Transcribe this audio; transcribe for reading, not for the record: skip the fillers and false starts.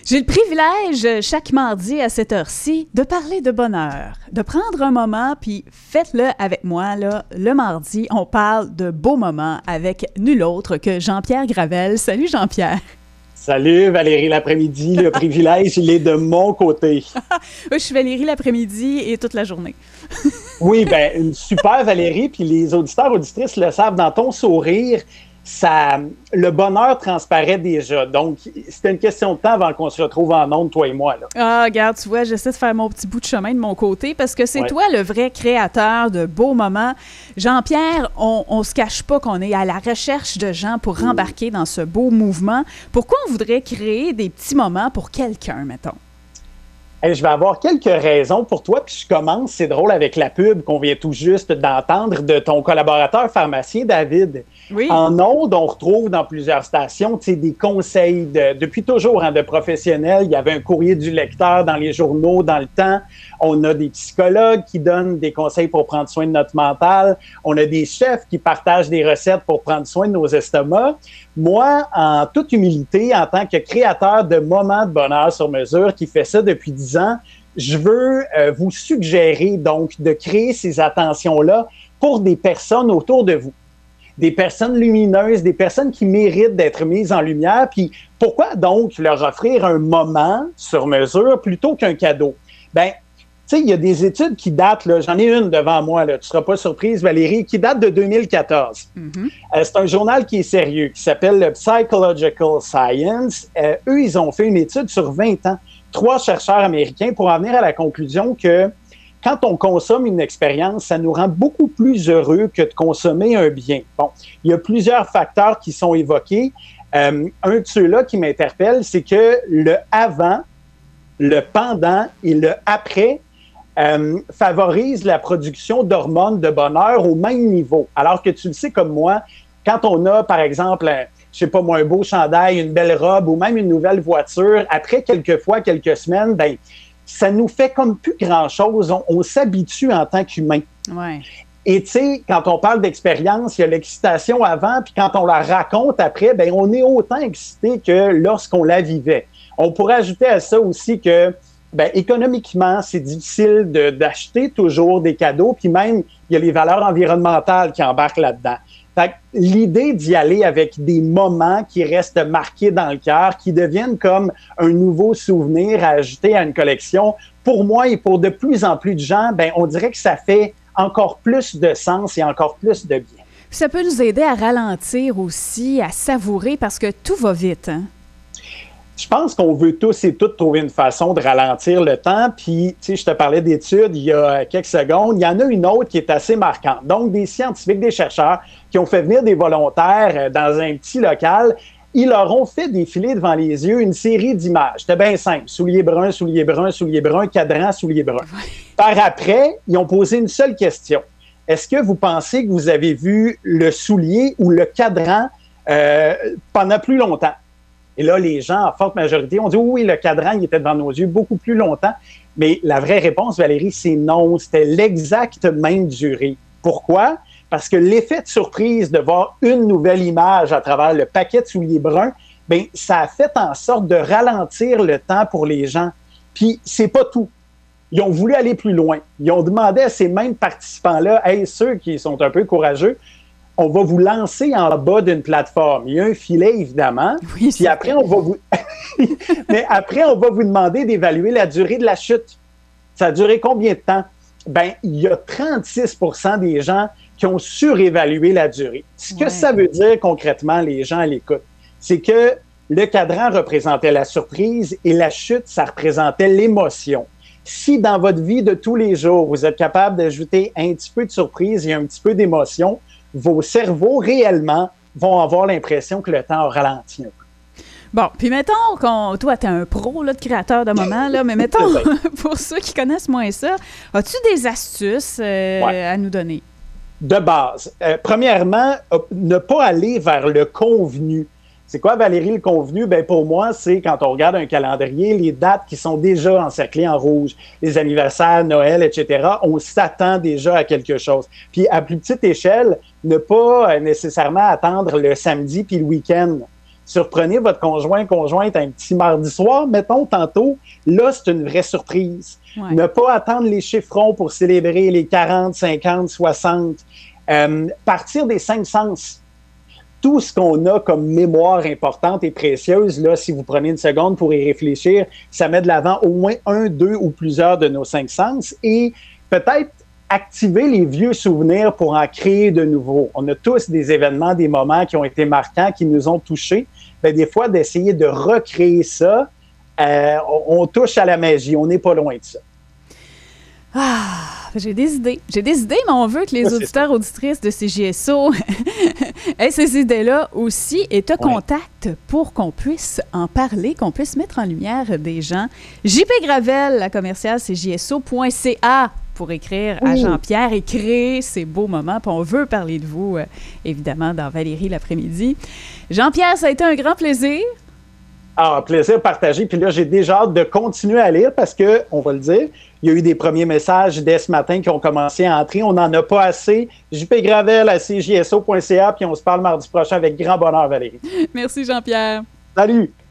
J'ai le privilège, chaque mardi à cette heure-ci, de parler de bonheur, de prendre un moment, puis faites-le avec moi, là, le mardi, on parle de beaux moments avec nul autre que Jean-Pierre Gravel. Salut Jean-Pierre! Salut Valérie l'après-midi, le privilège, il est de mon côté. Je suis Valérie l'après-midi et toute la journée. Oui, bien, une super Valérie, puis les auditeurs, auditrices le savent, dans ton sourire, le bonheur transparaît déjà. Donc, c'était une question de temps avant qu'on se retrouve en ondes, toi et moi. Là. Ah, regarde, tu vois, j'essaie de faire mon petit bout de chemin de mon côté parce que c'est toi le vrai créateur de beaux moments. Jean-Pierre, on se cache pas qu'on est à la recherche de gens pour embarquer dans ce beau mouvement. Pourquoi on voudrait créer des petits moments pour quelqu'un, mettons? Hey, je vais avoir quelques raisons pour toi, puis je commence, c'est drôle, avec la pub qu'on vient tout juste d'entendre de ton collaborateur pharmacien, David. Oui. En ondes, on retrouve dans plusieurs stations des conseils depuis toujours de professionnels. Il y avait un courrier du lecteur dans les journaux dans le temps. On a des psychologues qui donnent des conseils pour prendre soin de notre mental. On a des chefs qui partagent des recettes pour prendre soin de nos estomacs. Moi, en toute humilité, en tant que créateur de moments de bonheur sur mesure qui fait ça depuis 10 ans, je veux vous suggérer donc de créer ces attentions-là pour des personnes autour de vous. Des personnes lumineuses, des personnes qui méritent d'être mises en lumière. Puis pourquoi donc leur offrir un moment sur mesure plutôt qu'un cadeau? Bien, tu sais, il y a des études qui datent, là, j'en ai une devant moi, là, tu ne seras pas surprise, Valérie, qui date de 2014. C'est un journal qui est sérieux, qui s'appelle le Psychological Science. Eux, ils ont fait une étude sur 20 ans, 3 chercheurs américains, pour en venir à la conclusion que quand on consomme une expérience, ça nous rend beaucoup plus heureux que de consommer un bien. Bon, il y a plusieurs facteurs qui sont évoqués. Un de ceux-là qui m'interpelle, c'est que le avant, le pendant et le après favorisent la production d'hormones de bonheur au même niveau. Alors que tu le sais comme moi, quand on a, par exemple, je sais pas moi, un beau chandail, une belle robe ou même une nouvelle voiture, après quelques semaines, ben ça nous fait comme plus grand-chose. On s'habitue en tant qu'humain. Ouais. Et tu sais, quand on parle d'expérience, il y a l'excitation avant, puis quand on la raconte après, ben on est autant excité que lorsqu'on la vivait. On pourrait ajouter à ça aussi que, ben, économiquement, c'est difficile d'acheter toujours des cadeaux, puis même, il y a les valeurs environnementales qui embarquent là-dedans. Fait que l'idée d'y aller avec des moments qui restent marqués dans le cœur, qui deviennent comme un nouveau souvenir à ajouter à une collection, pour moi et pour de plus en plus de gens, ben, on dirait que ça fait encore plus de sens et encore plus de bien. Ça peut nous aider à ralentir aussi, à savourer, parce que tout va vite, hein? Je pense qu'on veut tous et toutes trouver une façon de ralentir le temps. Puis, tu sais, je te parlais d'études il y a quelques secondes. Il y en a une autre qui est assez marquante. Donc, des scientifiques, des chercheurs qui ont fait venir des volontaires dans un petit local. Ils leur ont fait défiler devant les yeux une série d'images. C'était bien simple. Souliers bruns, souliers bruns, souliers bruns, cadran, souliers bruns. Par après, ils ont posé une seule question. Est-ce que vous pensez que vous avez vu le soulier ou le cadran pendant plus longtemps? Et là, les gens, en forte majorité, ont dit oui, le cadran, il était devant nos yeux beaucoup plus longtemps. Mais la vraie réponse, Valérie, c'est non. C'était l'exacte même durée. Pourquoi? Parce que l'effet de surprise de voir une nouvelle image à travers le paquet de souliers bruns, bien, ça a fait en sorte de ralentir le temps pour les gens. Puis, c'est pas tout. Ils ont voulu aller plus loin. Ils ont demandé à ces mêmes participants-là, hey, ceux qui sont un peu courageux, on va vous lancer en bas d'une plateforme. Il y a un filet, évidemment. Oui, puis après, on va vous... Mais après, on va vous demander d'évaluer la durée de la chute. Ça a duré combien de temps? Bien, il y a 36% des gens qui ont surévalué la durée. Ce que ça veut dire concrètement, les gens à l'écoute, c'est que le cadran représentait la surprise et la chute, ça représentait l'émotion. Si dans votre vie de tous les jours, vous êtes capable d'ajouter un petit peu de surprise et un petit peu d'émotion, vos cerveaux, réellement, vont avoir l'impression que le temps a ralenti un peu. Bon, puis mettons toi, tu es un pro là, de créateur de moments, là, mais mettons, pour ceux qui connaissent moins ça, as-tu des astuces à nous donner? De base. Premièrement, ne pas aller vers le convenu. C'est quoi, Valérie, le convenu? Bien, pour moi, c'est quand on regarde un calendrier, les dates qui sont déjà encerclées en rouge, les anniversaires, Noël, etc., on s'attend déjà à quelque chose. Puis, à plus petite échelle, ne pas nécessairement attendre le samedi puis le week-end. surprenez votre conjointe un petit mardi soir, mettons tantôt, là, c'est une vraie surprise. Ouais. Ne pas attendre les chiffrons pour célébrer les 40, 50, 60. Partir des 5 sens. Tout ce qu'on a comme mémoire importante et précieuse, là, si vous prenez une seconde pour y réfléchir, ça met de l'avant au moins 1, 2 ou plusieurs de nos 5 sens et peut-être activer les vieux souvenirs pour en créer de nouveaux. On a tous des événements, des moments qui ont été marquants, qui nous ont touchés. Bien, des fois, d'essayer de recréer ça, on touche à la magie. On n'est pas loin de ça. Ah, j'ai des idées. Mais on veut que les auditeurs, auditrices de CJSO aient ces idées-là aussi et te contactent pour qu'on puisse en parler, qu'on puisse mettre en lumière des gens. JP Gravel, @CJSO.ca pour écrire à Jean-Pierre et créer ces beaux moments. Puis on veut parler de vous, évidemment, dans Valérie l'après-midi. Jean-Pierre, ça a été un grand plaisir. Ah, plaisir partagé. Puis là, j'ai déjà hâte de continuer à lire parce que, on va le dire, il y a eu des premiers messages dès ce matin qui ont commencé à entrer. On n'en a pas assez. JP Gravel à CJSO.ca, puis on se parle mardi prochain avec grand bonheur, Valérie. Merci, Jean-Pierre. Salut!